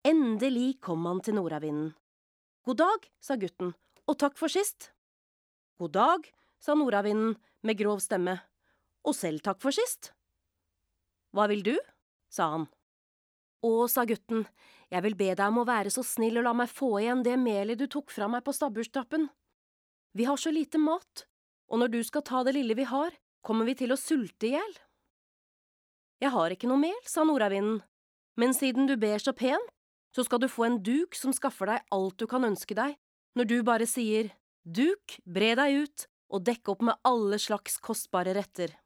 Endelig kom han til nordavinden. «God dag», sa gutten, «og takk for sist». «God dag», sa nordavinden med grov stemme, «og selv takk for sist». «Hva vil du?» sa han. «Å», sa gutten, «jeg vil be deg om å være så snill og la meg få igjen det melet du tok fra meg på stabburstrappen. Vi har så lite mat, og når du skal ta det lille vi har, kommer vi til å sulte ihjel». «Jeg har ikke noe mel», sa nordavinden, «men siden du ber så pent, så skal du få en duk som skaffer deg alt du kan ønske deg, når du bare sier, duk, bre deg ut, og dekk opp med alle slags kostbare retter.